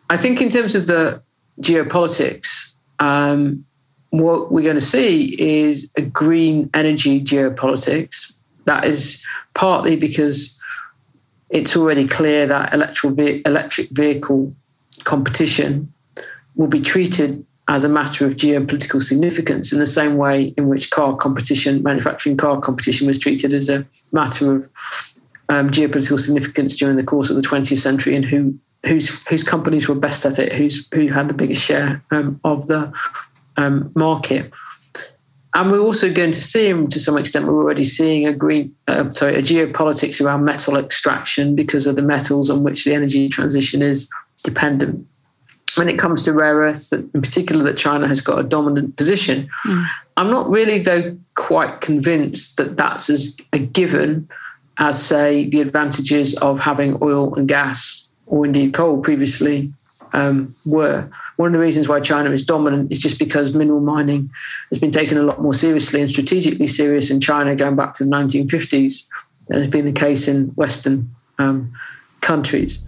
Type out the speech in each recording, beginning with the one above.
I think in terms of the geopolitics, what we're going to see is a green energy geopolitics. That is partly because it's already clear that electric vehicle competition will be treated as a matter of geopolitical significance in the same way in which manufacturing car competition was treated as a matter of geopolitical significance during the course of the 20th century, and whose companies were best at it, who had the biggest share of the market. And we're also going to see, to some extent, we're already seeing a geopolitics around metal extraction because of the metals on which the energy transition is dependent. When it comes to rare earths, in particular, that China has got a dominant position. I'm not really, though, quite convinced that that's as a given as, say, the advantages of having oil and gas, or indeed coal previously, were. One of the reasons why China is dominant is just because mineral mining has been taken a lot more seriously and strategically serious in China going back to the 1950s than has been the case in Western countries.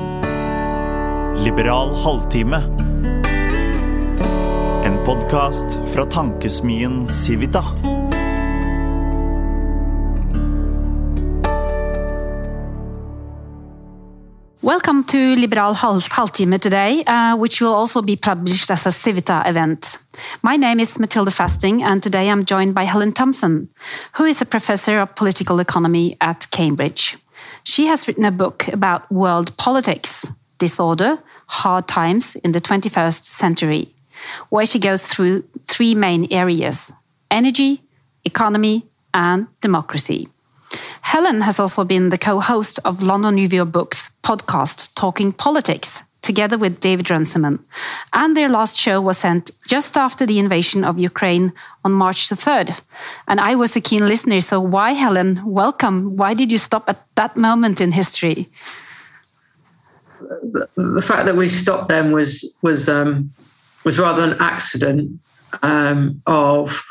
Liberal halvtime. En podcast fra tankesmien Civita. Welcome to Liberal Halvtime today, which will also be published as a Civita event. My name is Matilda Fasting, and today I'm joined by Helen Thompson, who is a professor of political economy at Cambridge. She has written a book about world politics, disorder, hard times in the 21st century, where she goes through three main areas: energy, economy, and democracy. Helen has also been the co-host of London Review of Books podcast Talking Politics, together with David Runciman. And their last show was sent just after the invasion of Ukraine on March the 3rd. And I was a keen listener, so why, Helen? Welcome. Why did you stop at that moment in history? The fact that we stopped then was rather an accident of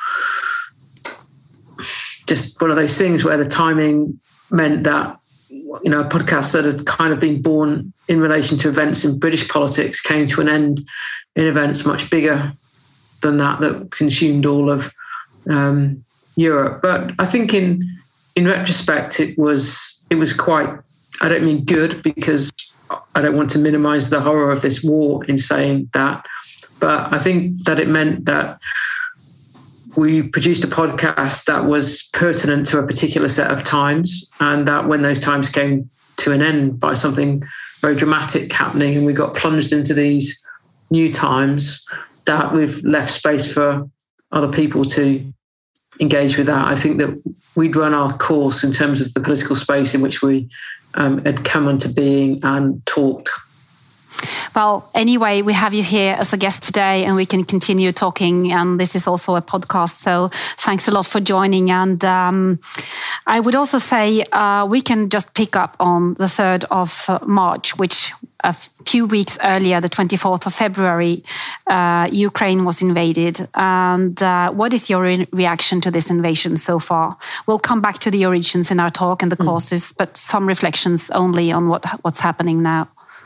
just one of those things where the timing meant that, a podcast that had kind of been born in relation to events in British politics came to an end in events much bigger than that consumed all of Europe. But I think in retrospect, it was quite, I don't mean good, because I don't want to minimize the horror of this war in saying that, but I think that it meant that we produced a podcast that was pertinent to a particular set of times, and that when those times came to an end by something very dramatic happening and we got plunged into these new times, that we've left space for other people to engage with that. I think that we'd run our course in terms of the political space in which we had come into being and talked. Well, anyway, we have you here as a guest today and we can continue talking. And this is also a podcast. So thanks a lot for joining. And I would also say we can just pick up on the 3rd of March, which a few weeks earlier, the 24th of February, Ukraine was invaded. And what is your reaction to this invasion so far? We'll come back to the origins in our talk and the causes, but some reflections only on what's happening now.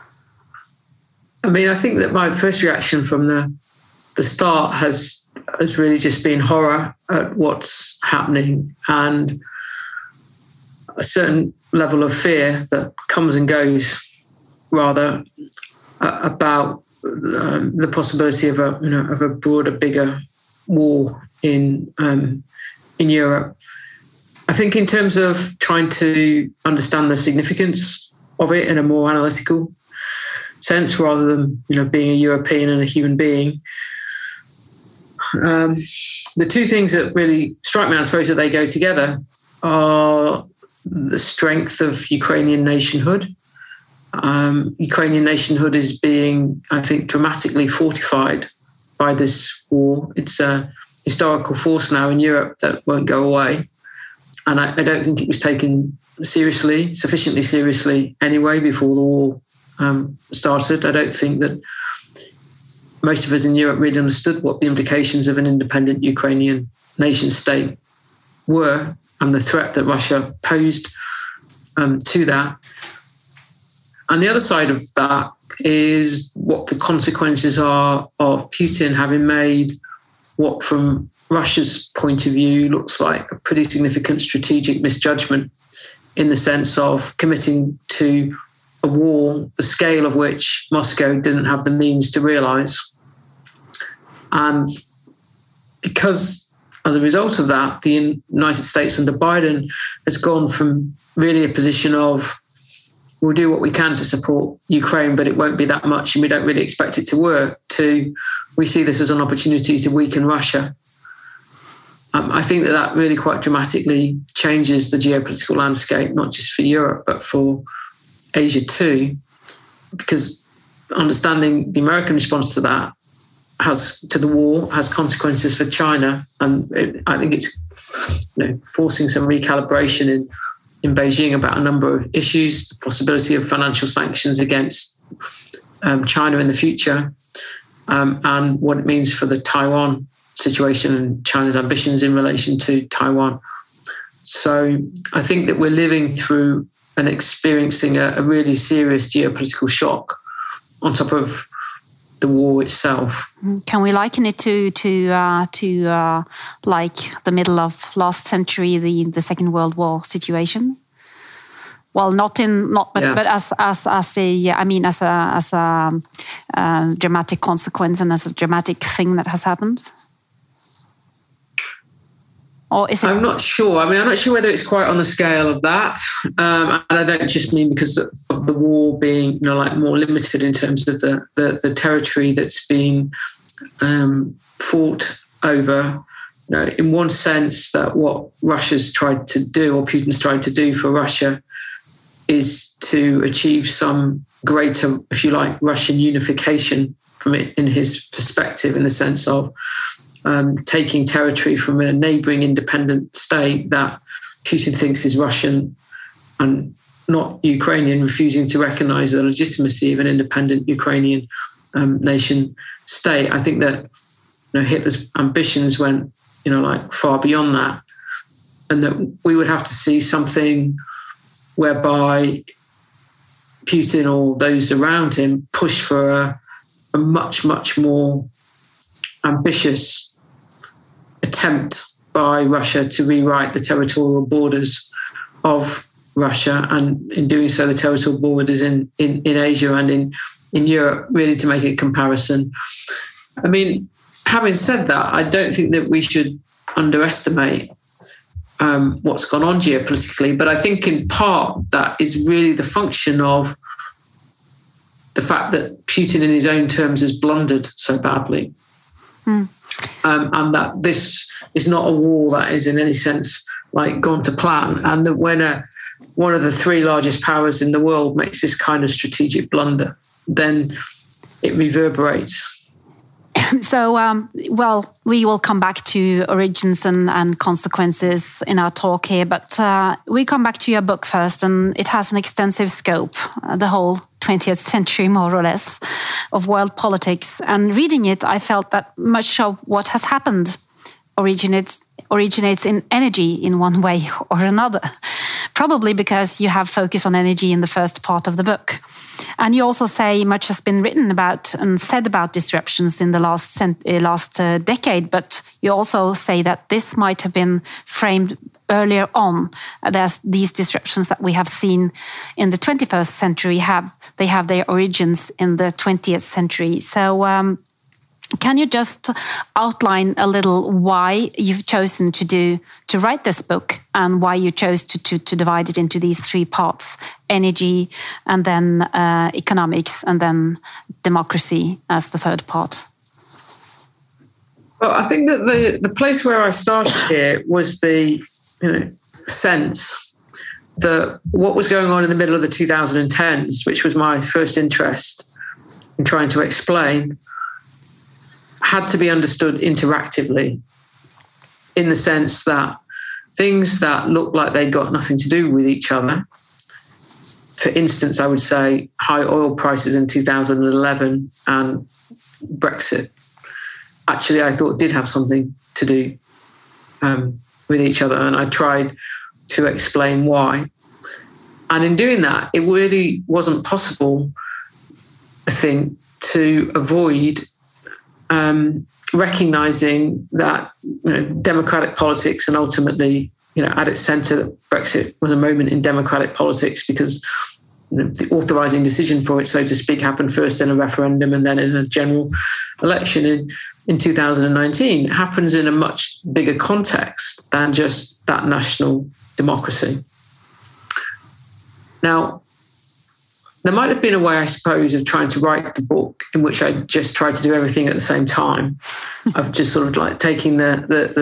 I mean, I think that my first reaction from the start has really just been horror at what's happening and a certain level of fear that comes and goes, rather, about the possibility of a broader, bigger war in Europe. I think in terms of trying to understand the significance of it in a more analytical sense, rather than being a European and a human being, the two things that really strike me, I suppose, that they go together, are the strength of Ukrainian nationhood. Ukrainian nationhood is being, I think, dramatically fortified by this war. It's a historical force now in Europe that won't go away, and I don't think it was taken sufficiently seriously anyway before the war started. I don't think that most of us in Europe really understood what the implications of an independent Ukrainian nation state were and the threat that Russia posed to that. And the other side of that, is what the consequences are of Putin having made what, from Russia's point of view, looks like a pretty significant strategic misjudgment in the sense of committing to a war, the scale of which Moscow didn't have the means to realise. And because, as a result of that, the United States under Biden has gone from really a position of, we'll do what we can to support Ukraine, but it won't be that much and we don't really expect it to work, to we see this as an opportunity to weaken Russia. I think that really quite dramatically changes the geopolitical landscape, not just for Europe, but for Asia too, because understanding the American response to that to the war has consequences for China. And I think it's forcing some recalibration in Beijing about a number of issues, the possibility of financial sanctions against China in the future, and what it means for the Taiwan situation and China's ambitions in relation to Taiwan. So I think that we're living through and experiencing a really serious geopolitical shock on top of the war itself. Can we liken it to like the middle of last century, the Second World War situation? Well, but as a dramatic consequence and as a dramatic thing that has happened. Or is it? I'm not sure. I'm not sure whether it's quite on the scale of that. And I don't just mean because of the war being, more limited in terms of the territory that's been fought over. In one sense, that what Russia's tried to do, or Putin's tried to do for Russia, is to achieve some greater, if you like, Russian unification from it in his perspective, in the sense of taking territory from a neighbouring independent state that Putin thinks is Russian and not Ukrainian, refusing to recognise the legitimacy of an independent Ukrainian nation state. I think that Hitler's ambitions went far beyond that, and that we would have to see something whereby Putin or those around him push for a much, much more ambitious attempt by Russia to rewrite the territorial borders of Russia, and in doing so, the territorial borders in Asia and in Europe, really to make a comparison. I mean, having said that, I don't think that we should underestimate what's gone on geopolitically, but I think in part that is really the function of the fact that Putin in his own terms has blundered so badly. And that this is not a war that is in any sense gone to plan, and that when one of the three largest powers in the world makes this kind of strategic blunder, then it reverberates. So, we will come back to origins and consequences in our talk here, but we come back to your book first, and it has an extensive scope, the whole 20th century, more or less, of world politics. And reading it, I felt that much of what has happened originates in energy in one way or another, probably because you have focus on energy in the first part of the book. And you also say much has been written about and said about disruptions in the last decade, but you also say that this might have been framed earlier on. There's these disruptions that we have seen in the 21st century have their origins in the 20th century. So can you just outline a little why you've chosen to write this book, and why you chose to divide it into these three parts: energy, and then economics, and then democracy as the third part? Well, I think that the place where I started here was the sense that what was going on in the middle of the 2010s, which was my first interest in trying to explain, had to be understood interactively, in the sense that things that looked like they got nothing to do with each other, for instance, I would say high oil prices in 2011 and Brexit, actually I thought did have something to do with each other, and I tried to explain why. And in doing that, it really wasn't possible I think, to avoid recognizing that democratic politics, and ultimately, at its centre, that Brexit was a moment in democratic politics, because the authorising decision for it, so to speak, happened first in a referendum and then in a general election in 2019. It happens in a much bigger context than just that national democracy. Now, there might have been a way, I suppose, of trying to write the book in which I just tried to do everything at the same time. I've just sort of like taking the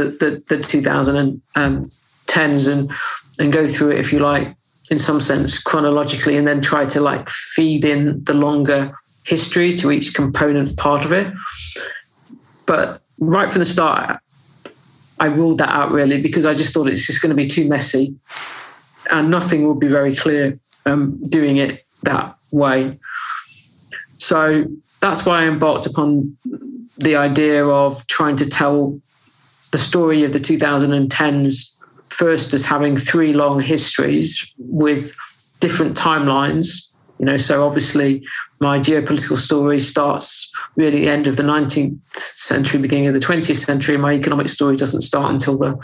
2010s and go through it, if you like, in some sense chronologically, and then try to like feed in the longer history to each component part of it. But right from the start, I ruled that out really, because I just thought it's just going to be too messy and nothing will be very clear doing it that way. So that's why I embarked upon the idea of trying to tell the story of the 2010s first as having three long histories with different timelines. So obviously my geopolitical story starts really at the end of the 19th century, beginning of the 20th century. My economic story doesn't start until the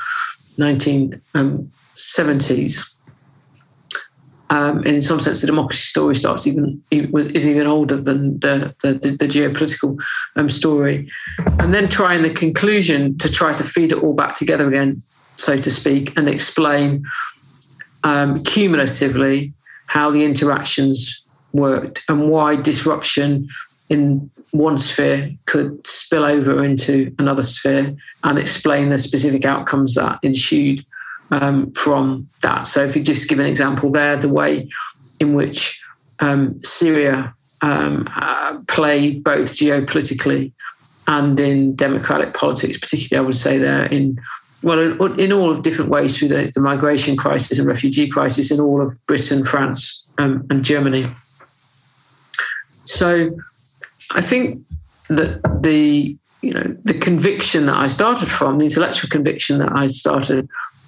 1970s. And in some sense, the democracy story is even older than the geopolitical story. And then try in the conclusion to try to feed it all back together again, so to speak, and explain cumulatively how the interactions worked and why disruption in one sphere could spill over into another sphere, and explain the specific outcomes that ensued from that. So if you just give an example there, the way in which Syria played both geopolitically and in democratic politics, particularly I would say there in all of different ways, through the migration crisis and refugee crisis in all of Britain, France and Germany. So I think that the conviction that I started from, the intellectual conviction that I started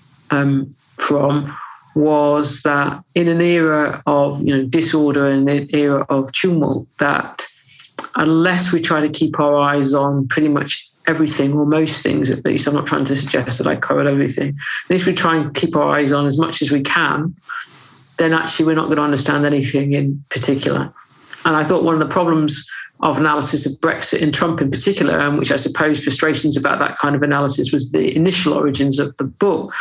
from, was that in an era of disorder and an era of tumult, that unless we try to keep our eyes on pretty much everything, or most things at least, I'm not trying to suggest that I covered everything, at least we try and keep our eyes on as much as we can, then actually we're not going to understand anything in particular. And I thought one of the problems of analysis of Brexit and Trump in particular, and which I suppose frustrations about that kind of analysis was the initial origins of the book,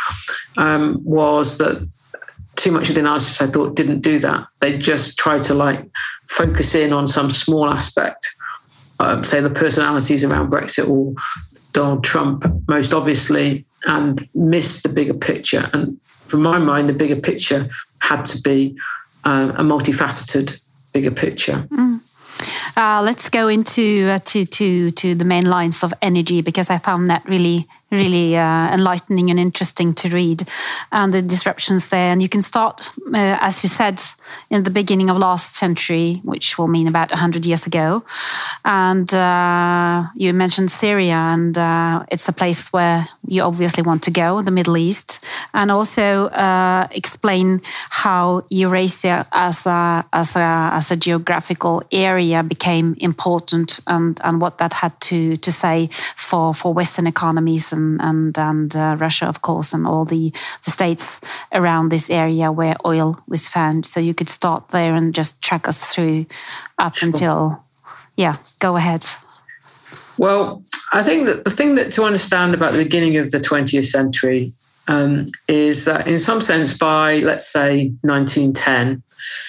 was that too much of the analysis, I thought, didn't do that. They just tried to focus in on some small aspect, say the personalities around Brexit or Donald Trump most obviously, and miss the bigger picture. And from my mind, the bigger picture had to be a multifaceted bigger picture. Let's go into to the main lines of energy, because I found that really enlightening and interesting to read, and the disruptions there. And you can start, as you said, in the beginning of last century, which will mean about 100 years ago. And you mentioned Syria, and it's a place where you obviously want to go, the Middle East, and also explain how Eurasia as a geographical area became important, and what that had to say for Western economies and Russia, of course, and all the states around this area where oil was found. So you could start there and just track us through up until, go ahead. Well, I think that the thing that to understand about the beginning of the 20th century is that in some sense by, let's say, 1910,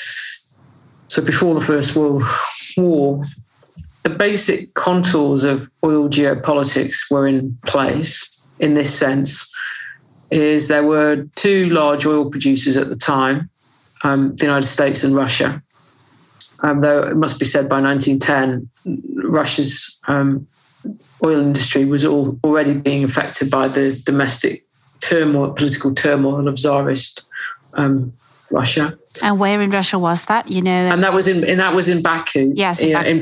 so before the First World War, the basic contours of oil geopolitics were in place. In this sense, is there were two large oil producers at the time, the United States and Russia. Though it must be said by 1910, Russia's oil industry was already being affected by the domestic turmoil, political turmoil of Tsarist Russia. And where in Russia was that? And that was in Baku. Yes, in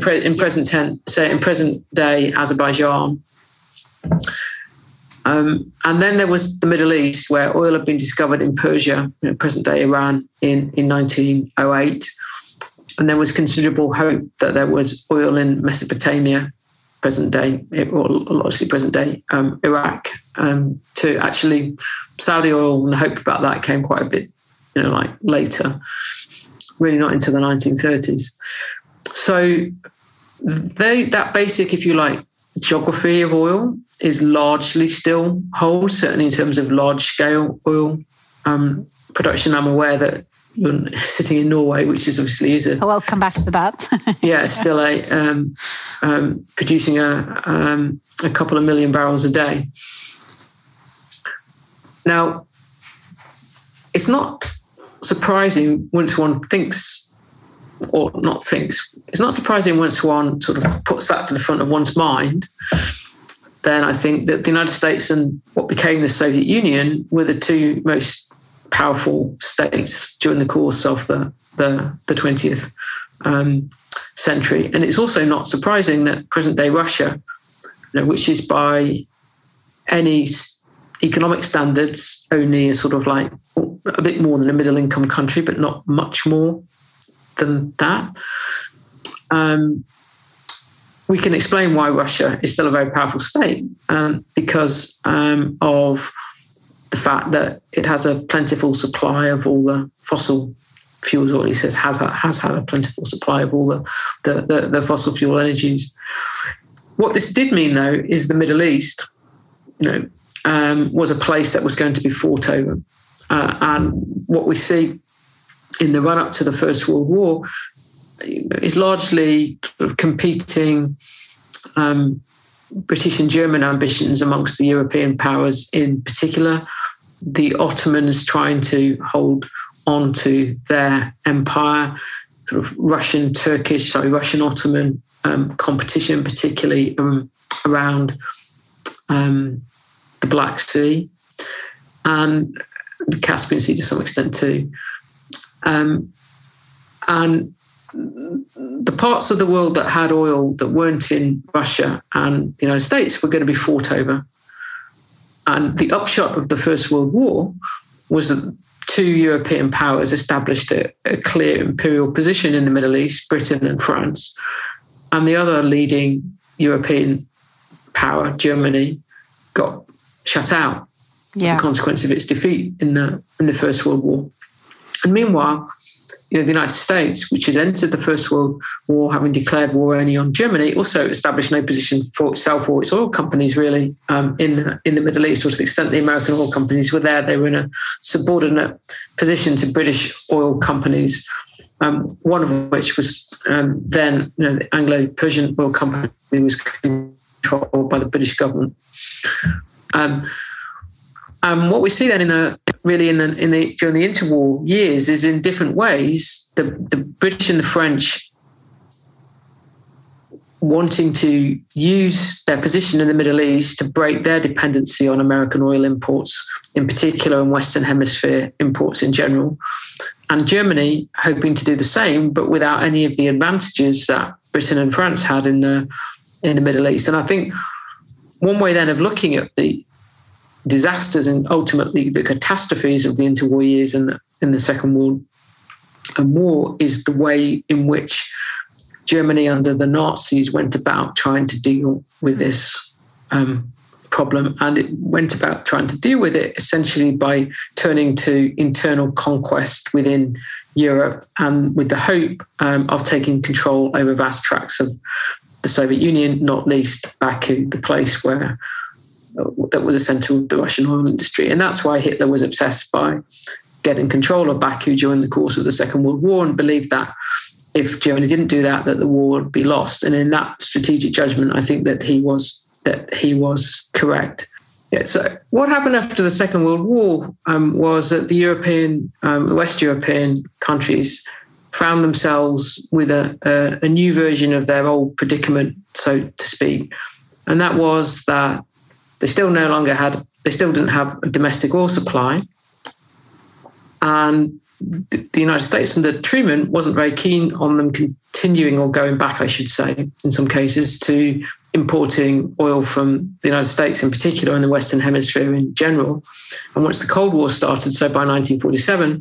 present day Azerbaijan. And then there was the Middle East, where oil had been discovered in Persia, present day Iran, in 1908. And there was considerable hope that there was oil in Mesopotamia, present day, or largely present day Iraq, to actually Saudi oil, and the hope about that came quite a bit, like later, really not until the 1930s. So that basic, if you like, geography of oil is largely still holds, certainly in terms of large scale oil production. I'm aware that you're sitting in Norway, which is obviously I'll come back to that. yeah, still producing a couple of million barrels a day. Now, it's not surprising once one thinks, or not thinks, it's not surprising once one sort of puts that to the front of one's mind, then I think that the United States and what became the Soviet Union were the two most powerful states during the course of the 20th century. And it's also not surprising that present-day Russia, which is by any economic standards only a sort of like a bit more than a middle-income country, but not much more than that. We can explain why Russia is still a very powerful state because of the fact that it has a plentiful supply of all the fossil fuels, or at least has had a plentiful supply of all the fossil fuel energies. What this did mean, though, is the Middle East, was a place that was going to be fought over. And what we see in the run-up to the First World War is largely sort of competing British and German ambitions amongst the European powers in particular. The Ottomans trying to hold on to their empire, sort of Russian-Ottoman competition, particularly around the Black Sea and the Caspian Sea to some extent too. And the parts of the world that had oil that weren't in Russia and the United States were going to be fought over. And the upshot of the First World War was that two European powers established a clear imperial position in the Middle East, Britain and France. And the other leading European power, Germany, got shut out as a consequence of its defeat in the First World War. And meanwhile, the United States, which had entered the First World War having declared war only on Germany, also established no position for itself or its oil companies really in the Middle East. Or to the extent the American oil companies were there, they were in a subordinate position to British oil companies, one of which was then the Anglo-Persian oil company was controlled by the British government. And what we see then during the interwar years is in different ways the British and the French wanting to use their position in the Middle East to break their dependency on American oil imports in particular and Western Hemisphere imports in general, and Germany hoping to do the same but without any of the advantages that Britain and France had in the Middle East. And I think one way then of looking at the disasters and ultimately the catastrophes of the interwar years and in the Second World War is the way in which Germany under the Nazis went about trying to deal with this problem. And it went about trying to deal with it essentially by turning to internal conquest within Europe and with the hope of taking control over vast tracts of the Soviet Union, not least Baku, the place where that was a centre of the Russian oil industry. And that's why Hitler was obsessed by getting control of Baku during the course of the Second World War and believed that if Germany didn't do that, that the war would be lost. And in that strategic judgment, I think that he was correct. Yeah, so what happened after the Second World War was that the West European countries found themselves with a new version of their old predicament, so to speak. And that was that they still didn't have a domestic oil supply. And the United States under Truman wasn't very keen on them continuing or going back, I should say, in some cases, to importing oil from the United States in particular and the Western Hemisphere in general. And once the Cold War started, so by 1947,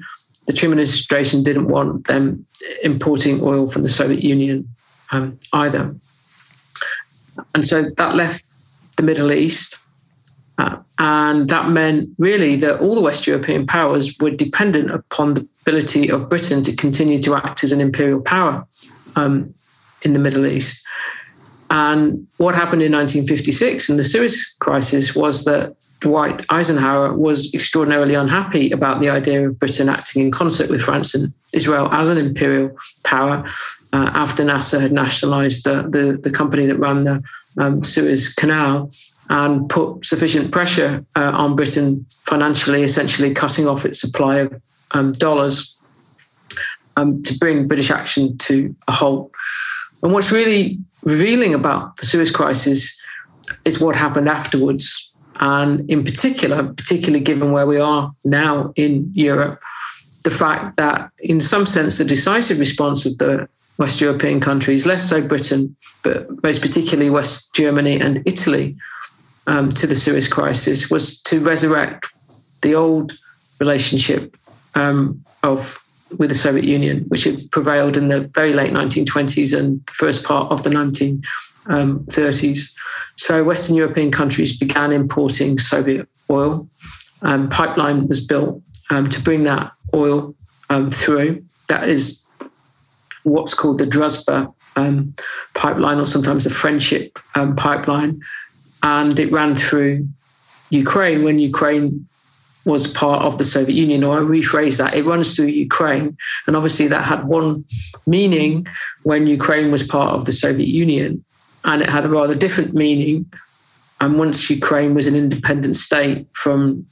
the Truman administration didn't want them importing oil from the Soviet Union either. And so that left the Middle East. And that meant really that all the West European powers were dependent upon the ability of Britain to continue to act as an imperial power in the Middle East. And what happened in 1956 in the Suez Crisis was that Dwight Eisenhower was extraordinarily unhappy about the idea of Britain acting in concert with France and Israel as an imperial power after Nasser had nationalized the company that ran the Suez Canal and put sufficient pressure on Britain financially, essentially cutting off its supply of dollars to bring British action to a halt. And what's really revealing about the Suez Crisis is what happened afterwards. And in particular, particularly given where we are now in Europe, the fact that in some sense the decisive response of the West European countries, less so Britain, but most particularly West Germany and Italy, to the Suez Crisis was to resurrect the old relationship with the Soviet Union, which had prevailed in the very late 1920s and the first part of the 1930s. So Western European countries began importing Soviet oil. Pipeline was built to bring that oil through. That is what's called the Druzhba pipeline, or sometimes the Friendship pipeline. And it ran through Ukraine when Ukraine was part of the Soviet Union, or I rephrase that, it runs through Ukraine. And obviously that had one meaning when Ukraine was part of the Soviet Union, and it had a rather different meaning. And once Ukraine was an independent state from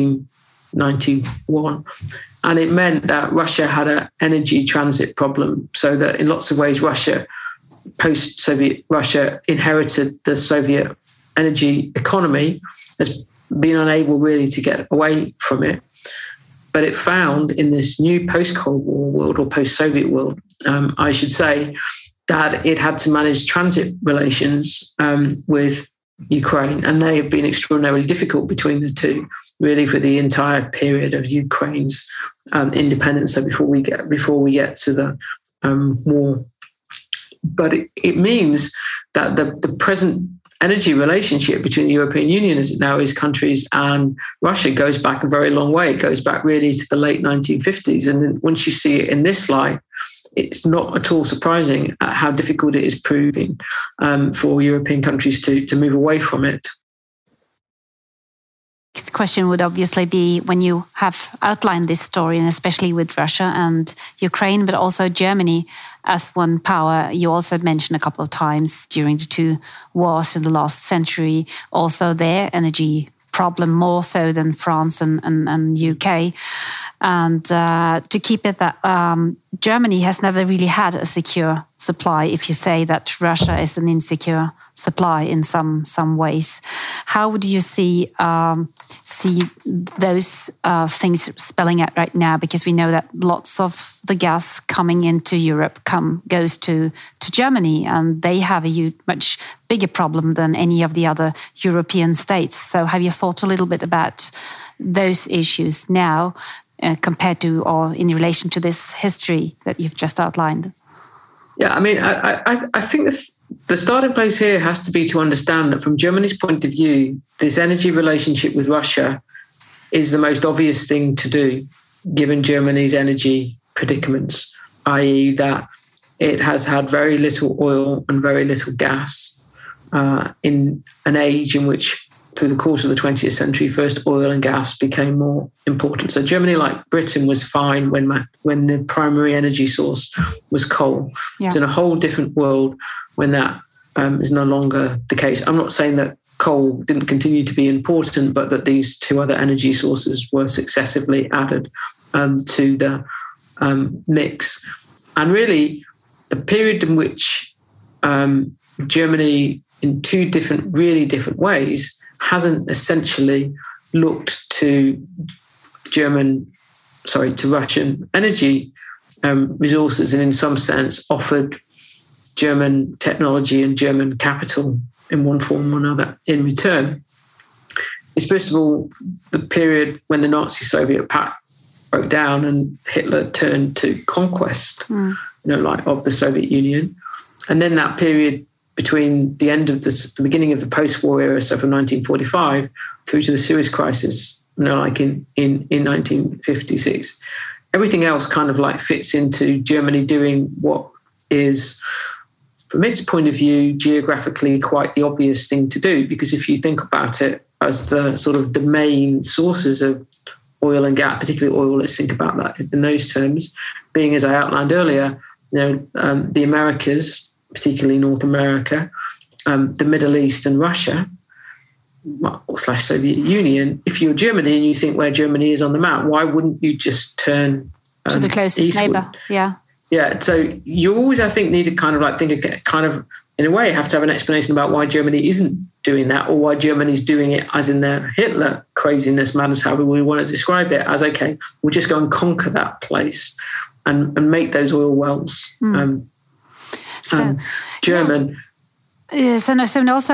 1991, and it meant that Russia had an energy transit problem, so that in lots of ways Russia, post-Soviet Russia, inherited the Soviet energy economy, has been unable really to get away from it. But it found in this new post-Cold War world, or post-Soviet world, I should say, that it had to manage transit relations with Ukraine. And they have been extraordinarily difficult between the two, really, for the entire period of Ukraine's independence. So before we get to the war. But it means that the present energy relationship between the European Union, as it now is, countries, and Russia goes back a very long way. It goes back really to the late 1950s. And then once you see it in this light, it's not at all surprising at how difficult it is proving for European countries to move away from it. Next question would obviously be, when you have outlined this story, and especially with Russia and Ukraine, but also Germany as one power, you also mentioned a couple of times during the two wars in the last century, also their energy problem more so than France and UK. And to keep it that Germany has never really had a secure supply, if you say that Russia is an insecure supply in some ways. How would you see those things spelling out right now? Because we know that lots of the gas coming into Europe goes to Germany, and they have a much bigger problem than any of the other European states. So have you thought a little bit about those issues now compared to, or in relation to this history that you've just outlined? Yeah, I mean, I think the starting place here has to be to understand that from Germany's point of view, this energy relationship with Russia is the most obvious thing to do, given Germany's energy predicaments, i.e. that it has had very little oil and very little gas in an age in which, through the course of the 20th century, first oil and gas became more important. So Germany, like Britain, was fine when the primary energy source was coal. Yeah. It's in a whole different world when that is no longer the case. I'm not saying that coal didn't continue to be important, but that these two other energy sources were successively added to the mix. And really, the period in which Germany, in two really different ways, hasn't essentially looked to Russian energy resources, and in some sense offered German technology and German capital in one form or another in return, is first of all the period when the Nazi Soviet Pact broke down and Hitler turned to conquest, of the Soviet Union. And then that period between the end of the beginning of the post-war era, so from 1945 through to the Suez Crisis, in 1956, everything else kind of like fits into Germany doing what is, from its point of view, geographically quite the obvious thing to do. Because if you think about it as the sort of the main sources of oil and gas, particularly oil, let's think about that in those terms, being, as I outlined earlier, the Americas, particularly North America, the Middle East and Russia, / Soviet Union. If you're Germany and you think where Germany is on the map, why wouldn't you just turn to the closest eastward? neighbor? Yeah. Yeah. So you always, I think, need to kind of like think kind of, in a way, have to have an explanation about why Germany isn't doing that, or why Germany's doing it as in their Hitler craziness, madness, however we want to describe it, as, okay, we'll just go and conquer that place and make those oil wells. German. Yes, and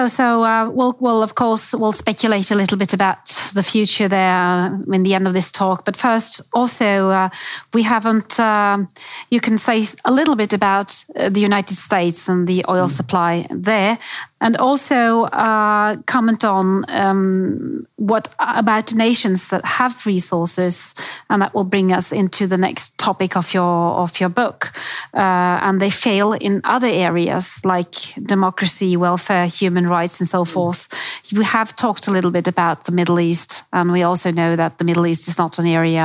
we'll of course speculate a little bit about the future there in the end of this talk. But first, also we haven't. You can say a little bit about the United States and the oil supply there, and also comment on what about nations that have resources, and that will bring us into the next topic of your book. And they fail in other areas like democracy, welfare, human rights, and so forth. We have talked a little bit about the Middle East, and we also know that the Middle East is not an area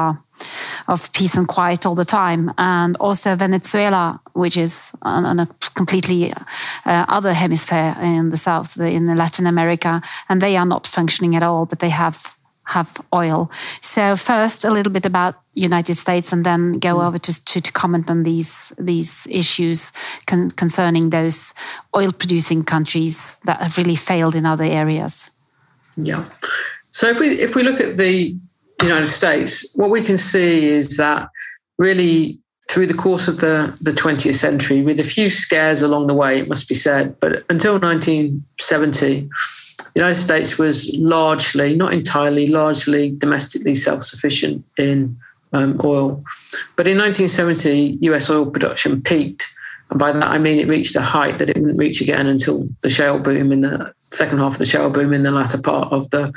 of peace and quiet all the time. And also Venezuela, which is on a completely other hemisphere in the south, in Latin America, and they are not functioning at all, but they have oil. So first, a little bit about United States, and then go over to comment on these issues concerning those oil-producing countries that have really failed in other areas. Yeah. So if we look at the United States, what we can see is that really through the course of the 20th century, with a few scares along the way, it must be said, but until 1970, the United States was largely, not entirely, largely domestically self-sufficient in oil. But in 1970, US oil production peaked. And by that, I mean it reached a height that it wouldn't reach again until the shale boom in the second half of the shale boom in the latter part of the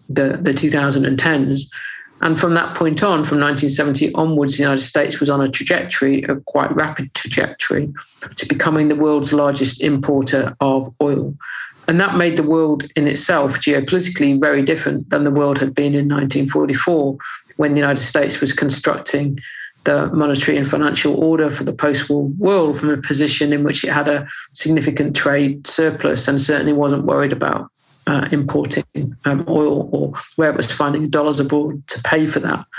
2010s. And from that point on, from 1970 onwards, the United States was on a trajectory, a quite rapid trajectory, to becoming the world's largest importer of oil. And that made the world in itself geopolitically very different than the world had been in 1944, when the United States was constructing the monetary and financial order for the post-war world from a position in which it had a significant trade surplus and certainly wasn't worried about importing oil, or where it was finding dollars abroad to pay for that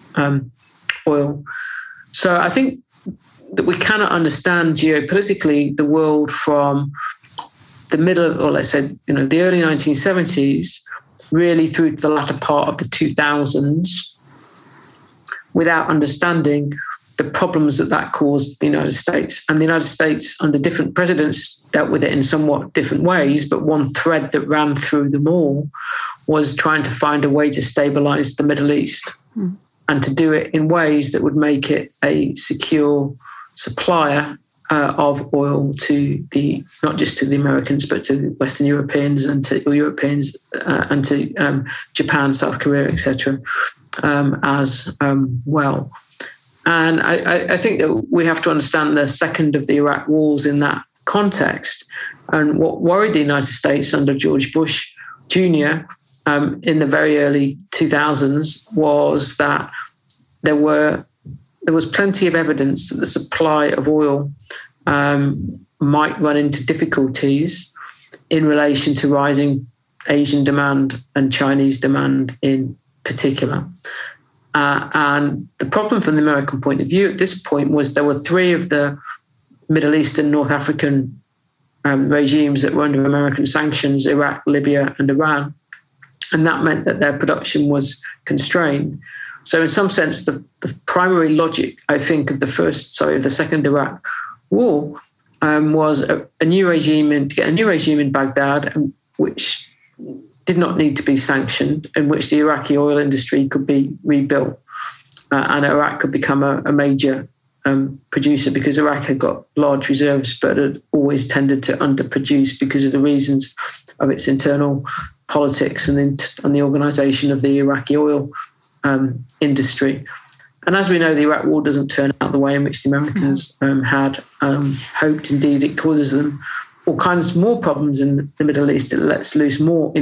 oil. So I think that we cannot understand geopolitically the world from the middle, or let's say, the early 1970s, really through to the latter part of the 2000s, without understanding the problems that caused the United States. And the United States, under different presidents, dealt with it in somewhat different ways, but one thread that ran through them all was trying to find a way to stabilize the Middle East and to do it in ways that would make it a secure supplier of oil to not just to the Americans, but to Western Europeans and to Japan, South Korea, etc., as well. And I think that we have to understand the second of the Iraq wars in that context. And what worried the United States under George Bush Jr. In the very early 2000s was that there was plenty of evidence that the supply of oil might run into difficulties in relation to rising Asian demand and Chinese demand in particular. And the problem from the American point of view at this point was there were three of the Middle Eastern, North African regimes that were under American sanctions: Iraq, Libya, and Iran. And that meant that their production was constrained. So in some sense, the primary logic, I think, of the second Iraq war was a new regime, to get a new regime in Baghdad, which did not need to be sanctioned, in which the Iraqi oil industry could be rebuilt. and Iraq could become a major producer, because Iraq had got large reserves but had always tended to underproduce because of the reasons of its internal politics and the organisation of the Iraqi oil industry. And as we know, the Iraq War doesn't turn out the way in which the Americans had hoped. Indeed, it causes them all kinds more problems in the Middle East. It lets loose more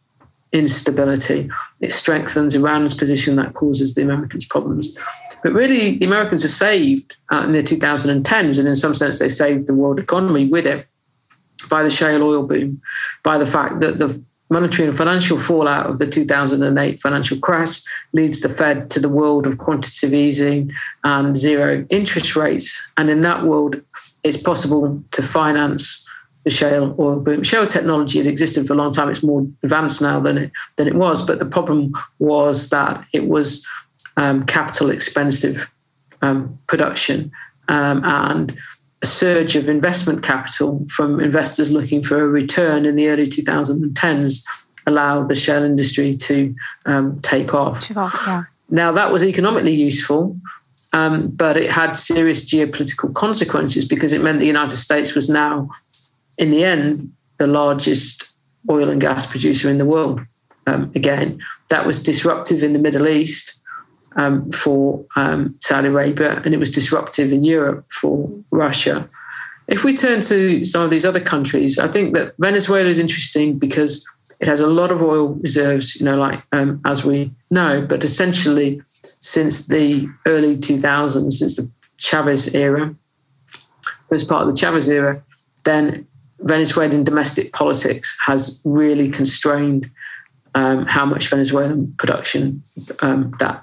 instability. It strengthens Iran's position. That causes the Americans problems. But really, the Americans are saved in the 2010s, and in some sense, they saved the world economy with it by the shale oil boom, by the fact that the monetary and financial fallout of the 2008 financial crash leads the Fed to the world of quantitative easing and zero interest rates. And in that world, it's possible to finance the shale oil boom. Shale technology had existed for a long time. It's more advanced now than it was. But the problem was that it was capital expensive production, and a surge of investment capital from investors looking for a return in the early 2010s allowed the shale industry to take off. Yeah. Now, that was economically useful, but it had serious geopolitical consequences, because it meant the United States was now, in the end, the largest oil and gas producer in the world. Again, that was disruptive in the Middle East for Saudi Arabia, and it was disruptive in Europe for Russia. If we turn to some of these other countries, I think that Venezuela is interesting because it has a lot of oil reserves, as we know, but essentially since the early 2000s, since the Chavez era, as part of the Chavez era, then Venezuelan domestic politics has really constrained how much Venezuelan production that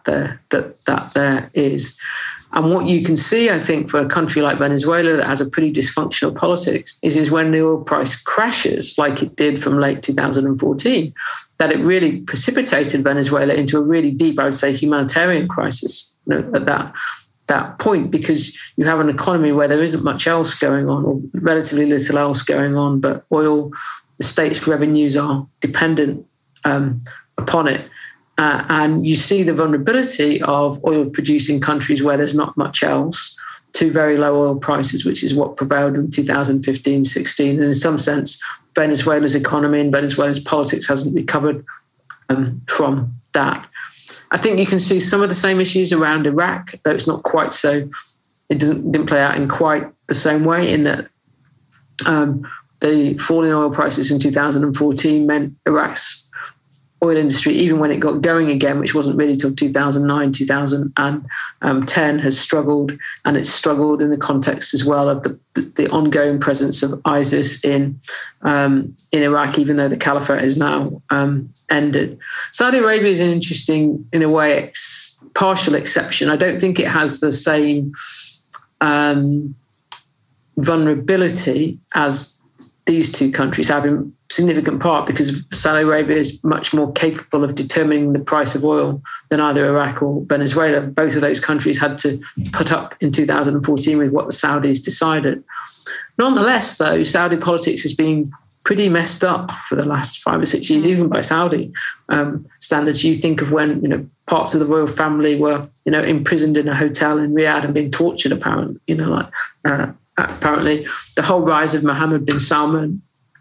there is. And what you can see, I think, for a country like Venezuela that has a pretty dysfunctional politics is when the oil price crashes, like it did from late 2014, that it really precipitated Venezuela into a really deep, I would say, humanitarian crisis at that point, because you have an economy where there isn't much else going on, or relatively little else going on, but oil, the state's revenues are dependent upon it. And you see the vulnerability of oil-producing countries where there's not much else to very low oil prices, which is what prevailed in 2015-16. And in some sense, Venezuela's economy and Venezuela's politics hasn't recovered from that. I think you can see some of the same issues around Iraq, though it's not quite so. It didn't play out in quite the same way, in that the fall in oil prices in 2014 meant Iraq's oil industry, even when it got going again, which wasn't really till 2009, 2010, has struggled, and it's struggled in the context as well of the ongoing presence of ISIS in Iraq, even though the caliphate has now ended. Saudi Arabia is an interesting, in a way, partial exception. I don't think it has the same vulnerability as these two countries have, in significant part because Saudi Arabia is much more capable of determining the price of oil than either Iraq or Venezuela. Both of those countries had to put up in 2014 with what the Saudis decided. Nonetheless, though, Saudi politics has been pretty messed up for the last 5 or 6 years, even by Saudi standards. You think of when parts of the royal family were imprisoned in a hotel in Riyadh and being tortured, apparently. Apparently, the whole rise of Mohammed bin Salman,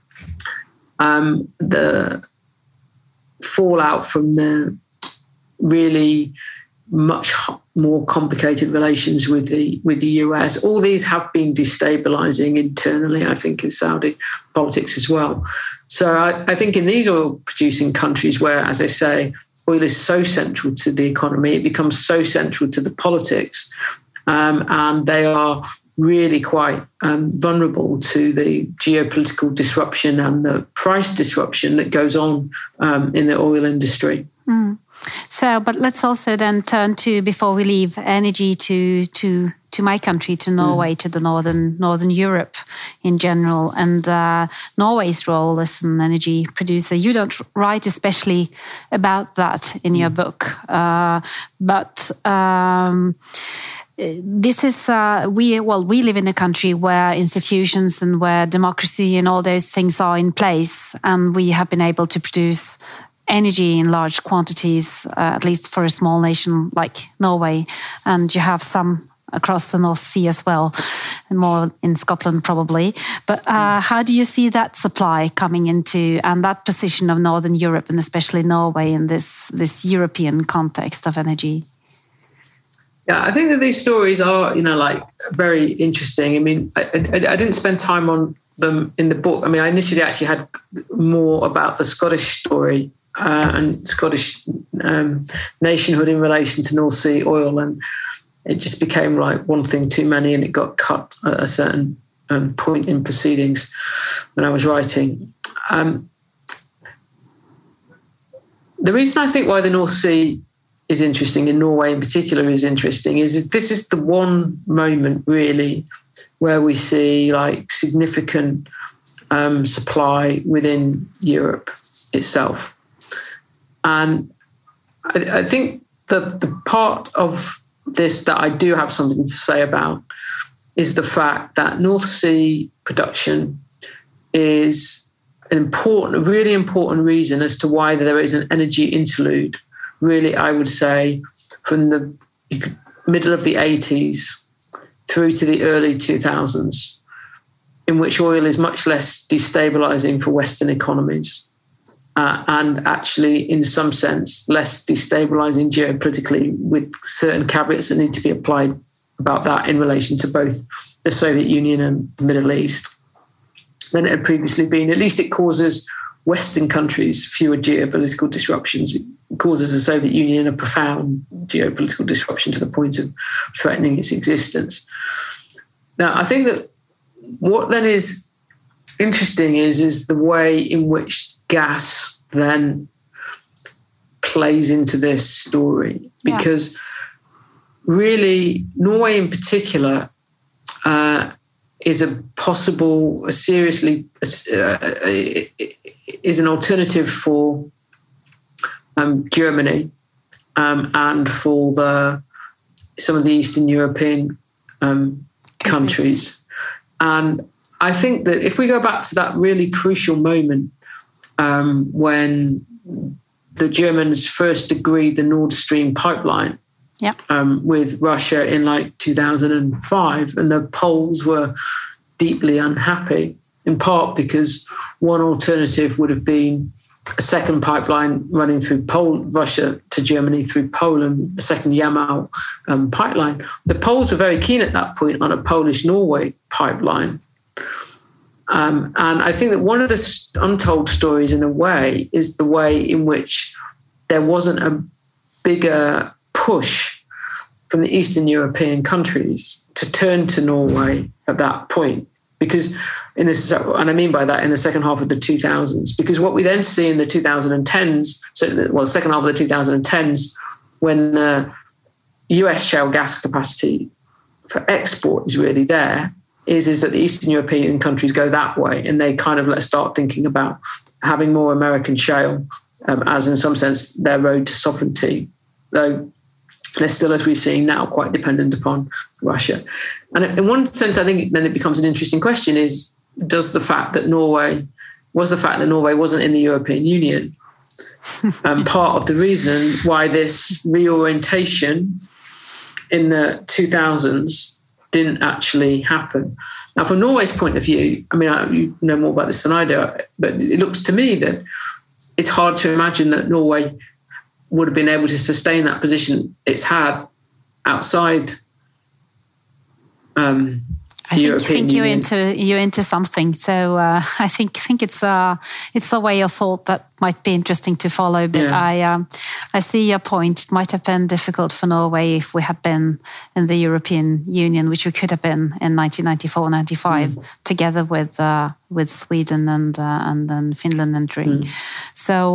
the fallout from the really much more complicated relations with the US, all these have been destabilizing internally, I think, in Saudi politics as well. So I think in these oil-producing countries where, as I say, oil is so central to the economy, it becomes so central to the politics, and they are really quite vulnerable to the geopolitical disruption and the price disruption that goes on in the oil industry. Mm. So, but let's also then turn to, before we leave energy, to my country, to Norway, to the northern Europe in general, and Norway's role as an energy producer. You don't write especially about that in your book, but. This is we live in a country where institutions and where democracy and all those things are in place, and we have been able to produce energy in large quantities, at least for a small nation like Norway. And you have some across the North Sea as well, more in Scotland probably. But how do you see that supply coming into, and that position of Northern Europe and especially Norway in this European context of energy? Yeah, I think that these stories are, very interesting. I mean, I didn't spend time on them in the book. I mean, I initially actually had more about the Scottish story and Scottish nationhood in relation to North Sea oil, and it just became like one thing too many, and it got cut at a certain point in proceedings when I was writing. The reason I think why the North Sea is interesting, in Norway in particular is interesting, is this is the one moment really where we see like significant supply within Europe itself. And I think the part of this that I do have something to say about is the fact that North Sea production is an really important reason as to why there is an energy interlude, really, I would say, from the middle of the 80s through to the early 2000s, in which oil is much less destabilizing for Western economies. And actually, in some sense, less destabilizing geopolitically, with certain caveats that need to be applied about that in relation to both the Soviet Union and the Middle East than it had previously been. At least it causes Western countries fewer geopolitical disruptions. It causes the Soviet Union a profound geopolitical disruption to the point of threatening its existence. Now, I think that what then is interesting is the way in which gas then plays into this story, because really Norway in particular is an alternative for Germany and for some of the Eastern European countries. And I think that if we go back to that really crucial moment when the Germans first agreed the Nord Stream pipeline with Russia in like 2005, and the Poles were deeply unhappy, in part because one alternative would have been a second pipeline running through Russia to Germany through Poland, a second Yamal pipeline. The Poles were very keen at that point on a Polish-Norway pipeline. And I think that one of the untold stories, in a way, is the way in which there wasn't a bigger push from the Eastern European countries to turn to Norway at that point. Because and I mean by that in the second half of the 2000s, because what we then see in the 2010s, the second half of the 2010s, when the US shale gas capacity for export is really there, is that the Eastern European countries go that way, and they kind of start thinking about having more American shale as, in some sense, their road to sovereignty, though they're still, as we're seeing now, quite dependent upon Russia. And in one sense, I think then it becomes an interesting question is, was the fact that Norway wasn't in the European Union part of the reason why this reorientation in the 2000s didn't actually happen? Now, from Norway's point of view, I mean, you know more about this than I do, but it looks to me that it's hard to imagine that Norway would have been able to sustain that position it's had outside I think you're into something. So I think it's a way of thought that might be interesting to follow. But yeah. I see your point. It might have been difficult for Norway if we had been in the European Union, which we could have been in 1994-95, together with Sweden and then Finland entering. So,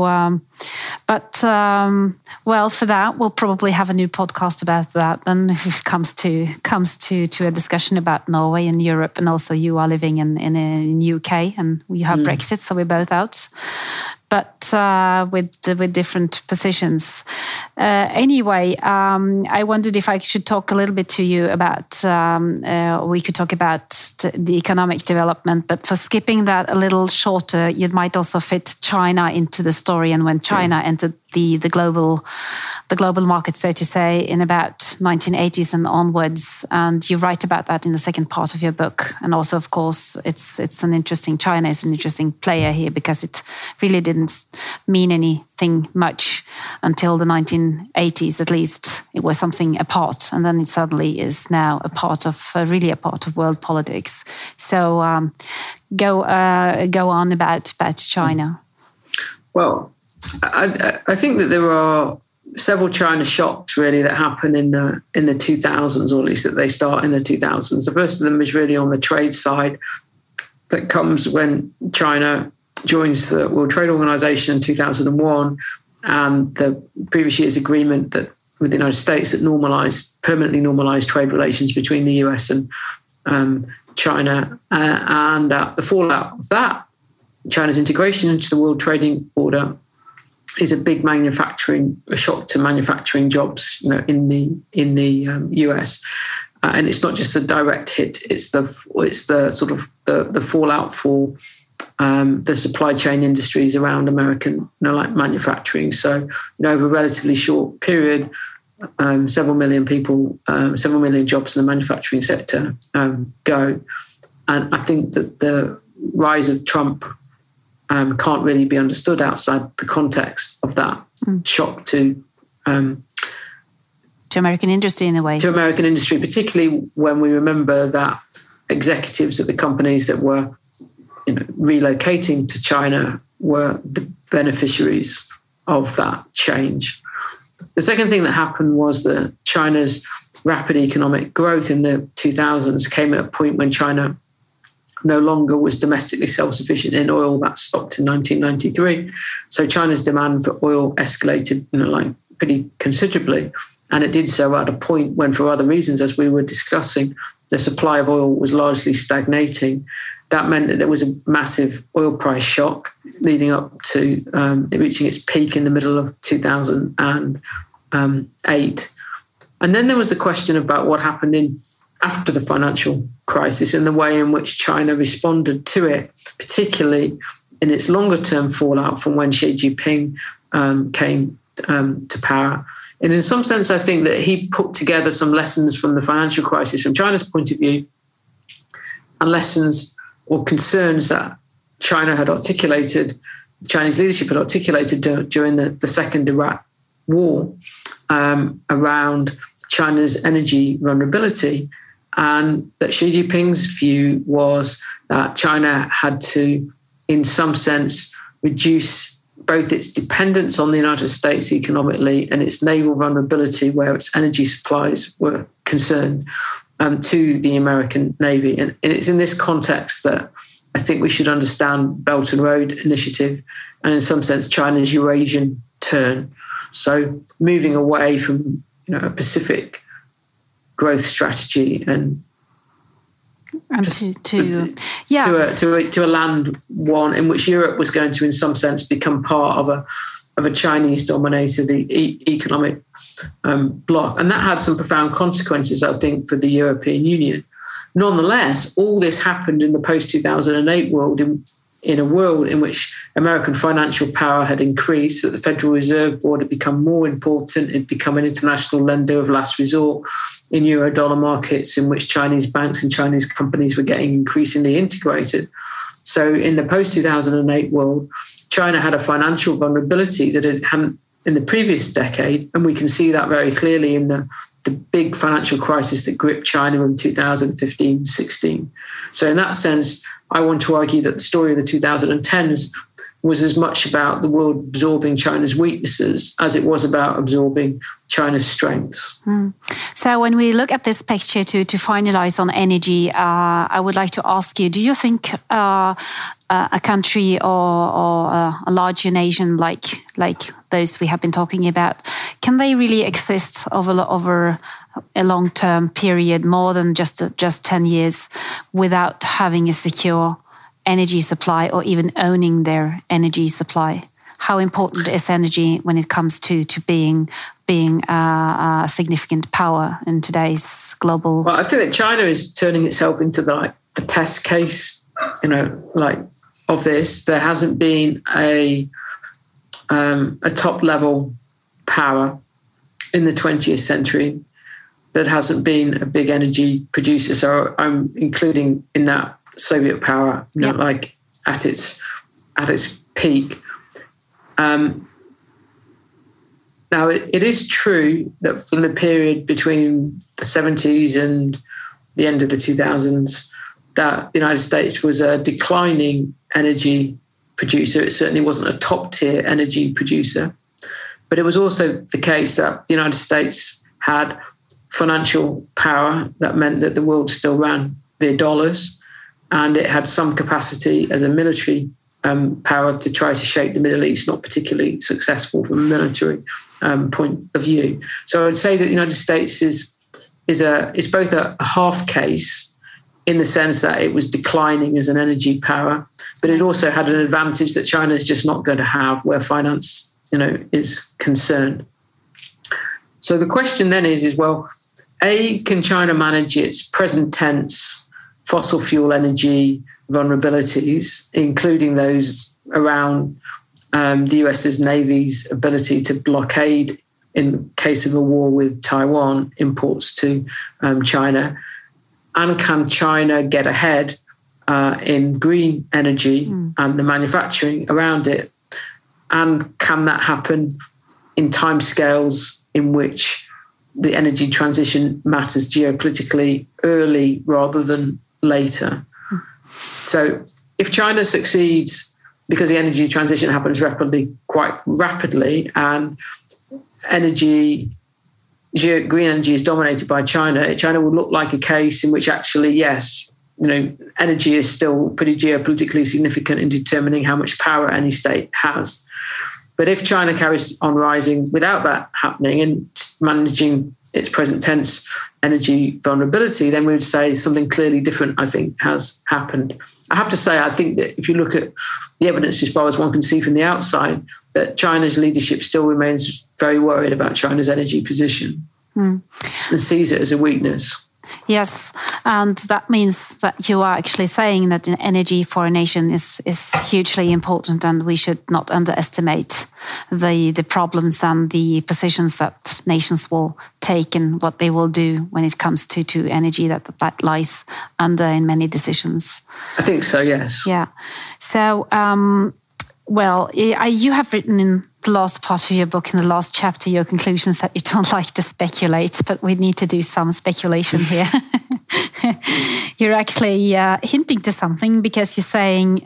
well, for that we'll probably have a new podcast about that. Then, if it comes to a discussion about Norway and Europe, and also you are living in UK and you have Brexit, so we're both out. but with different positions. Anyway, I wondered if I should talk a little bit to you about, we could talk about the economic development, but for skipping that a little shorter, you might also fit China into the story, and when China entered the global market, so to say, in about 1980s and onwards. And you write about that in the second part of your book. And also, of course, China is an interesting player here, because it really didn't mean anything much until the 1980s, at least. It was something apart, and then it suddenly is now really a part of world politics. So go on about China. Well, I think that there are several China shocks really that happen in the 2000s, or at least that they start in the 2000s. The first of them is really on the trade side, that comes when China joins the World Trade Organization in 2001, and the previous year's agreement that with the United States that permanently normalized trade relations between the US and China, and the fallout of that, China's integration into the World Trading Order, is a big shock to manufacturing jobs, in the US, and it's not just a direct hit; it's the sort of the fallout for the supply chain industries around American, like manufacturing. So, over a relatively short period, several million people, several million jobs in the manufacturing sector go, and I think that the rise of Trump can't really be understood outside the context of that shock to American industry in a way. To American industry, particularly when we remember that executives at the companies that were relocating to China were the beneficiaries of that change. The second thing that happened was that China's rapid economic growth in the 2000s came at a point when China no longer was domestically self-sufficient in oil. That stopped in 1993. So China's demand for oil escalated, pretty considerably. And it did so at a point when, for other reasons, as we were discussing, the supply of oil was largely stagnating. That meant that there was a massive oil price shock leading up to it reaching its peak in the middle of 2008. And then there was the question about what happened after the financial crisis and the way in which China responded to it, particularly in its longer-term fallout from when Xi Jinping came to power. And in some sense, I think that he put together some lessons from the financial crisis from China's point of view, and lessons or concerns that Chinese leadership had articulated during the Second Iraq War around China's energy vulnerability. And that Xi Jinping's view was that China had to, in some sense, reduce both its dependence on the United States economically and its naval vulnerability, where its energy supplies were concerned, to the American Navy. And it's in this context that I think we should understand Belt and Road Initiative and, in some sense, China's Eurasian turn. So moving away from a Pacific growth strategy and to a land one in which Europe was going to, in some sense, become part of a Chinese-dominated economic bloc, and that had some profound consequences, I think, for the European Union. Nonetheless, all this happened in the post-2008 world, in a world in which American financial power had increased, that the Federal Reserve Board had become more important, it had become an international lender of last resort in euro-dollar markets, in which Chinese banks and Chinese companies were getting increasingly integrated. So in the post-2008 world, China had a financial vulnerability that it hadn't in the previous decade, and we can see that very clearly in the big financial crisis that gripped China in 2015-16. So in that sense, I want to argue that the story of the 2010s was as much about the world absorbing China's weaknesses as it was about absorbing China's strengths. So when we look at this picture to finalize on energy, I would like to ask you, do you think a country or a larger nation like those we have been talking about, can they really exist over a long-term period, more than just 10 years, without having a secure energy supply or even owning their energy supply? how important is energy when it comes to being a significant power in today's global? Well, I think that China is turning itself into the test case, of this. There hasn't been a top level power in the 20th century that hasn't been a big energy producer. So I'm including in that Soviet power, at its peak. Now, it is true that from the period between the 70s and the end of the 2000s, that the United States was a declining energy producer. It certainly wasn't a top-tier energy producer. But it was also the case that the United States had financial power that meant that the world still ran via dollars, and it had some capacity as a military power to try to shape the Middle East, not particularly successful from a military point of view. So I would say that the United States is both a half case in the sense that it was declining as an energy power, but it also had an advantage that China is just not going to have where finance, is concerned. So the question then is well, can China manage its present tense fossil fuel energy vulnerabilities, including those around the US's Navy's ability to blockade, in case of a war with Taiwan, imports to China? And can China get ahead in green energy and the manufacturing around it? And can that happen in timescales in which the energy transition matters geopolitically early rather than later? So if China succeeds, because the energy transition happens quite rapidly, and green energy is dominated by China, China will look like a case in which actually, yes, energy is still pretty geopolitically significant in determining how much power any state has. But if China carries on rising without that happening and managing its present tense energy vulnerability, then we would say something clearly different, I think, has happened. I have to say, I think that if you look at the evidence as far as one can see from the outside, that China's leadership still remains very worried about China's energy position and sees it as a weakness. Yes, and that means that you are actually saying that energy for a nation is hugely important, and we should not underestimate the problems and the positions that nations will take and what they will do when it comes to energy that lies under in many decisions. I think so, yes. Yeah. So, you have written in the last part of your book, in the last chapter, your conclusions that you don't like to speculate, but we need to do some speculation here. You're actually hinting to something, because you're saying,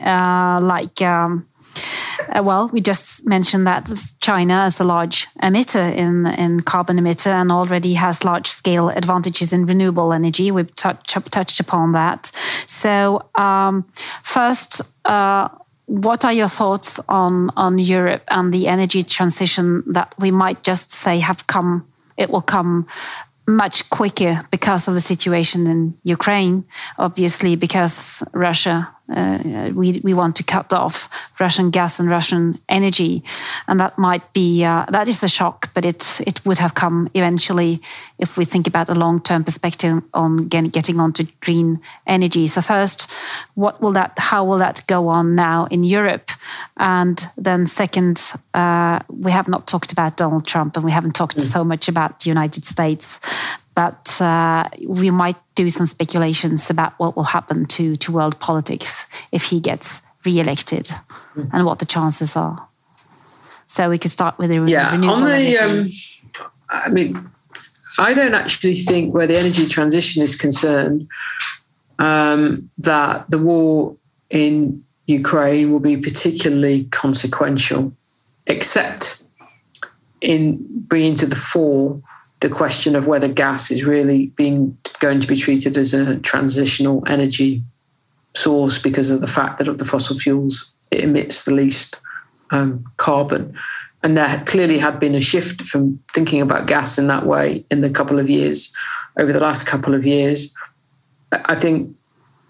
we just mentioned that China is a large emitter in carbon emitter and already has large-scale advantages in renewable energy. We've touched upon that. So first, what are your thoughts on Europe and the energy transition that we might just say it will come much quicker because of the situation in Ukraine, obviously, because Russia, we want to cut off Russian gas and Russian energy. And that might be, that is a shock, but it would have come eventually if we think about a long-term perspective on getting onto green energy. So first, how will that go on now in Europe? And then second, we have not talked about Donald Trump, and we haven't talked so much about the United States, but we might do some speculations about what will happen to world politics if he gets re-elected and what the chances are. So we could start with the renewable energy. I don't actually think, where the energy transition is concerned, that the war in Ukraine will be particularly consequential, except in bringing to the fore the question of whether gas is really going to be treated as a transitional energy source because of the fact that of the fossil fuels, it emits the least carbon. And there clearly had been a shift from thinking about gas in that way in the over the last couple of years. I think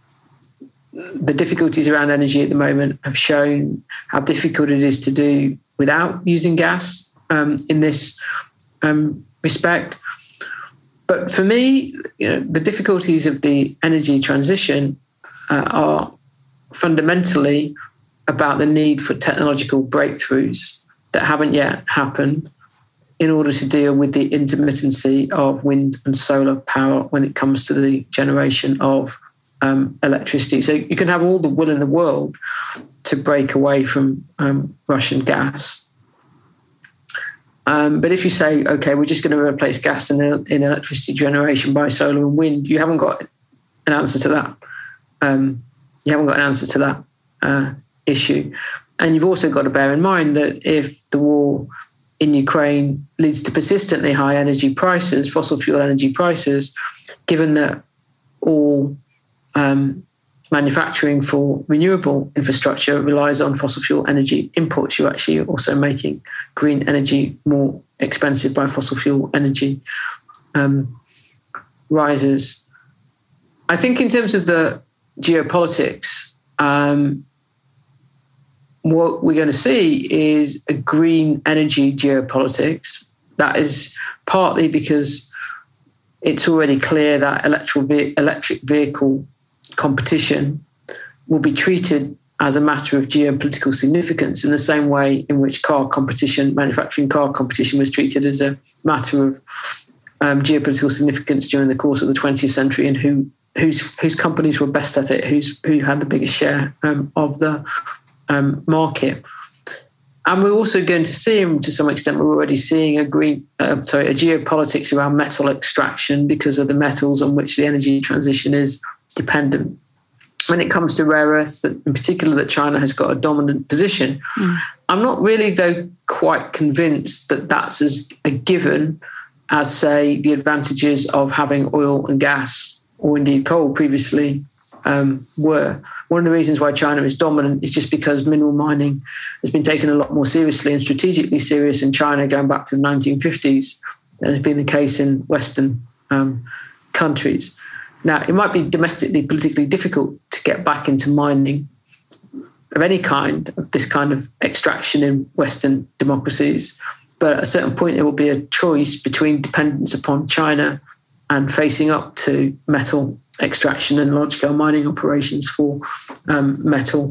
the difficulties around energy at the moment have shown how difficult it is to do without using gas in this respect. But for me, the difficulties of the energy transition are fundamentally about the need for technological breakthroughs that haven't yet happened in order to deal with the intermittency of wind and solar power when it comes to the generation of electricity. So you can have all the will in the world to break away from Russian gas. But if you say, okay, we're just going to replace gas in electricity generation by solar and wind, you haven't got an answer to that. You haven't got an answer to that issue. And you've also got to bear in mind that if the war in Ukraine leads to persistently high energy prices, fossil fuel energy prices, given that all manufacturing for renewable infrastructure relies on fossil fuel energy imports, you're actually also making green energy more expensive by fossil fuel energy rises. I think in terms of the geopolitics, what we're going to see is a green energy geopolitics. That is partly because it's already clear that electric vehicle competition will be treated as a matter of geopolitical significance in the same way in which manufacturing car competition was treated as a matter of geopolitical significance during the course of the 20th century, and whose companies were best at it, who had the biggest share of the market. And we're also going to see, to some extent, we're already seeing a geopolitics around metal extraction because of the metals on which the energy transition is dependent. When it comes to rare earths, in particular, that China has got a dominant position. I'm not really, though, quite convinced that that's as a given as, say, the advantages of having oil and gas, or indeed coal previously were. One of the reasons why China is dominant is just because mineral mining has been taken a lot more seriously and strategically serious in China going back to the 1950s than has been the case in Western countries. Now, it might be domestically politically difficult to get back into mining of any kind, of this kind of extraction in Western democracies, but at a certain point there will be a choice between dependence upon China and facing up to metal extraction and large-scale mining operations for metal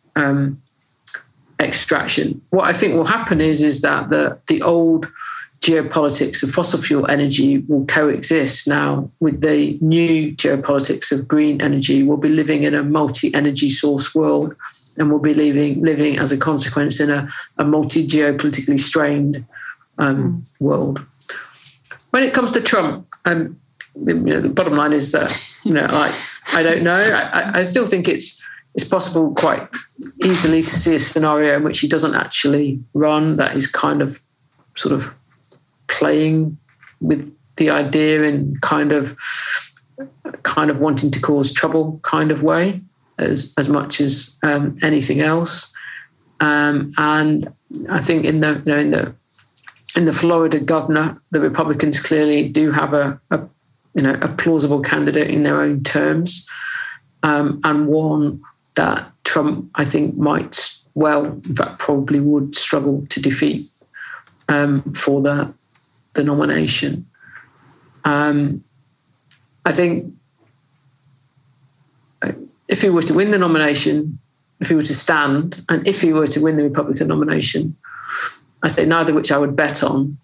extraction. What I think will happen is that the old geopolitics of fossil fuel energy will coexist now with the new geopolitics of green energy. We'll be living in a multi-energy source world, and we'll be living as a consequence in a multi-geopolitically strained world. When it comes to Trump, the bottom line is that I don't know. I still think it's possible quite easily to see a scenario in which he doesn't actually run, that he's kind of sort of playing with the idea in kind of wanting to cause trouble kind of way as much as anything else. And I think in the Florida governor, the Republicans clearly do have a plausible candidate in their own terms, and one that Trump, I think, might in fact, probably would struggle to defeat for the nomination. I think if he were to win the nomination, if he were to stand, and if he were to win the Republican nomination, I say neither which I would bet on,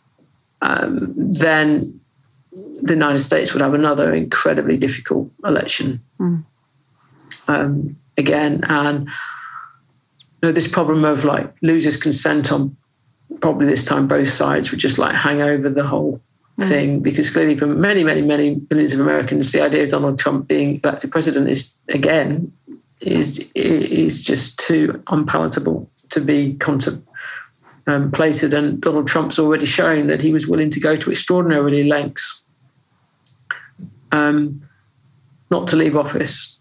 then the United States would have another incredibly difficult election again. And this problem of losers' consent on probably this time both sides would just hang over the whole thing, because clearly for many, many, many millions of Americans, the idea of Donald Trump being elected president is just too unpalatable to be contemplated. And Donald Trump's already shown that he was willing to go to extraordinarily lengths not to leave office.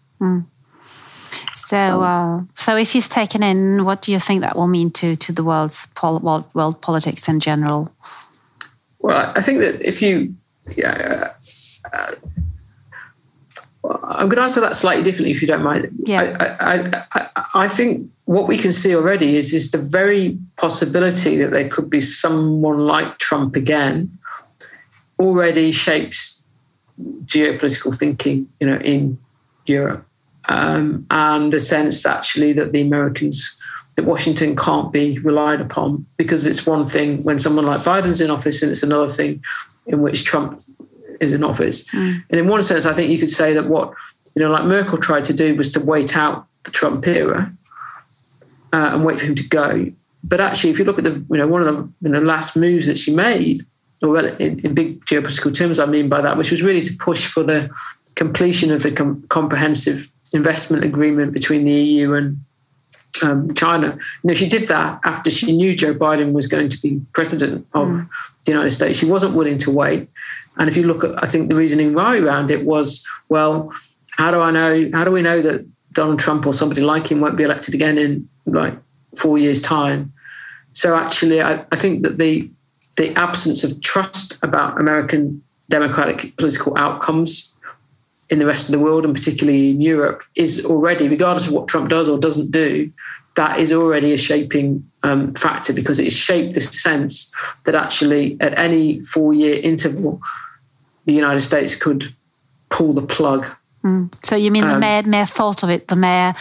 So if he's taken in, what do you think that will mean to the world politics in general? Well, I think that if you, I'm going to answer that slightly differently, if you don't mind. Yeah. I think what we can see already is the very possibility that there could be someone like Trump again already shapes geopolitical thinking, in Europe, and the sense actually that that Washington can't be relied upon, because it's one thing when someone like Biden's in office, and it's another thing in which Trump is in office. And in one sense, I think you could say that what like Merkel tried to do was to wait out the Trump era and wait for him to go. But actually, if you look at one of the last moves that she made, or in big geopolitical terms, I mean by that, which was really to push for the completion of the comprehensive investment agreement between the EU and China. She did that after she knew Joe Biden was going to be president of the United States. She wasn't willing to wait. And if you look at, I think the reasoning around it was, well, how do we know that Donald Trump or somebody like him won't be elected again in like 4 years' time? So actually, I think that the absence of trust about American democratic political outcomes in the rest of the world, and particularly in Europe, is already, regardless of what Trump does or doesn't do, that is already a shaping factor, because it has shaped this sense that actually at any 4-year interval, the United States could pull the plug. So you mean the mere thought of it, the mere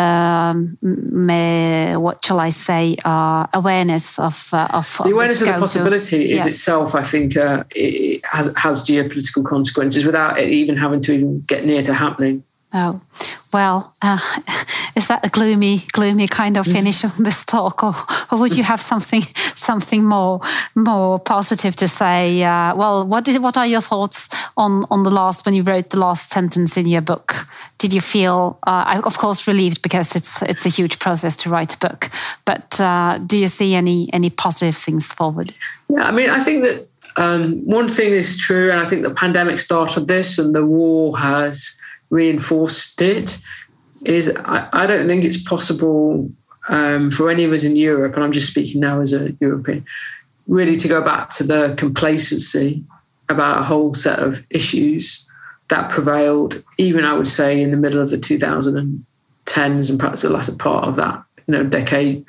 what shall I say, awareness of the awareness of the possibility is itself, I think, it has geopolitical consequences without it even having to even get near to happening. Oh, well, is that a gloomy kind of finish of this talk, or would you have something more positive to say? What are your thoughts on the last, when you wrote the last sentence in your book? Did you feel, of course, relieved, because it's a huge process to write a book? But do you see any positive things forward? Yeah, I mean, I think that one thing is true, and I think the pandemic started this, and the war has reinforced it, is I don't think it's possible for any of us in Europe, and I'm just speaking now as a European, really to go back to the complacency about a whole set of issues that prevailed, even I would say in the middle of the 2010s and perhaps the latter part of that decade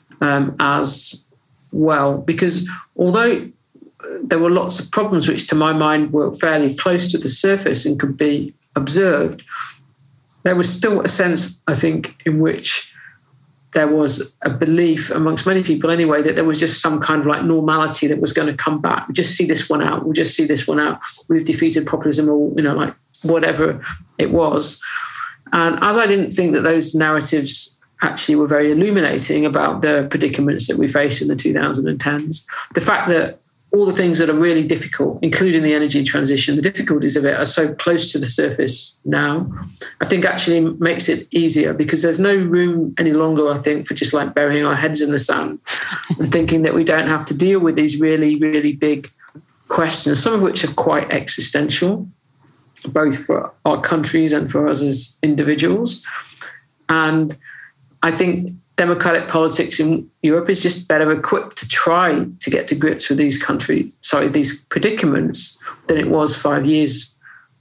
as well. Because although there were lots of problems which to my mind were fairly close to the surface and could be observed, there was still a sense, I think, in which there was a belief amongst many people anyway that there was just some kind of like normality that was going to come back. We'll just see this one out. We've defeated populism, or like whatever it was. And as I didn't think that those narratives actually were very illuminating about the predicaments that we faced in the 2010s, the fact that all the things that are really difficult, including the energy transition, the difficulties of it are so close to the surface now, I think actually makes it easier, because there's no room any longer, I think, for just like burying our heads in the sand and thinking that we don't have to deal with these really, really big questions, some of which are quite existential, both for our countries and for us as individuals. And I think democratic politics in Europe is just better equipped to try to get to grips with these predicaments than it was 5 years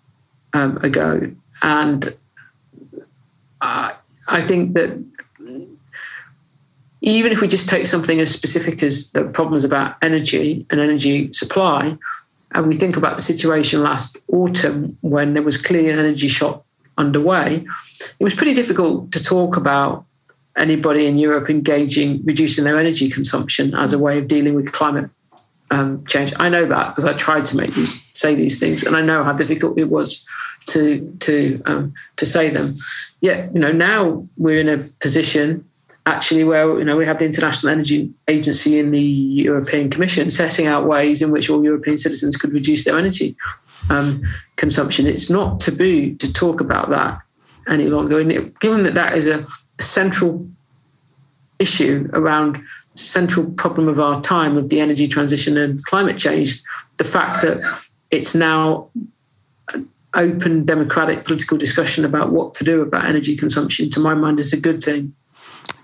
ago. And I think that even if we just take something as specific as the problems about energy and energy supply, and we think about the situation last autumn when there was clearly an energy shock underway, it was pretty difficult to talk about anybody in Europe reducing their energy consumption as a way of dealing with climate change. I know that because I tried to say these things, and I know how difficult it was to say them. Yet, now we're in a position actually where we have the International Energy Agency in the European Commission setting out ways in which all European citizens could reduce their energy consumption. It's not taboo to talk about that any longer, and given that is a central issue around central problem of our time, of the energy transition and climate change, the fact that it's now an open democratic political discussion about what to do about energy consumption, to my mind, is a good thing.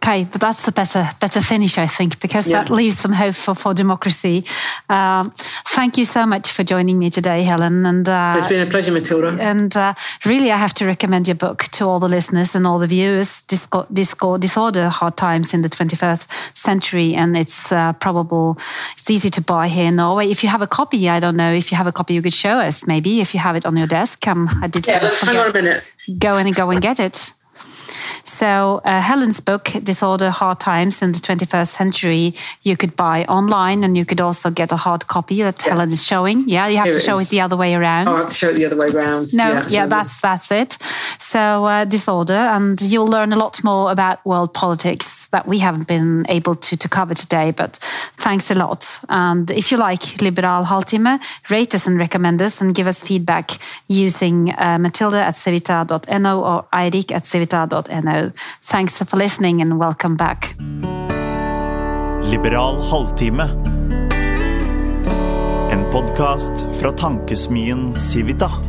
Okay, but that's a better finish, I think, because that leaves some hope for democracy. Thank you so much for joining me today, Helen. And it's been a pleasure, Matilda. And really, I have to recommend your book to all the listeners and all the viewers. Disorder: Hard Times in the 21st Century, and it's easy to buy here in Norway. If you have a copy, I don't know if you have a copy, you could show us. Maybe if you have it on your desk. Let's hang on a minute. Go and get it. So Helen's book, Disorder: Hard Times in the 21st Century, you could buy online, and you could also get a hard copy that Helen is showing. Yeah, you have to show it the other way around. I have to show it the other way around. No, that's it. So Disorder, and you'll learn a lot more about world politics that we haven't been able to cover today, but thanks a lot. And if you like Liberal Halvtime, rate us and recommend us and give us feedback using Matilda@civita.no or Eirik@civita.no. Thanks for listening and welcome back. Liberal Halvtime. En podcast fra tankesmien Civita.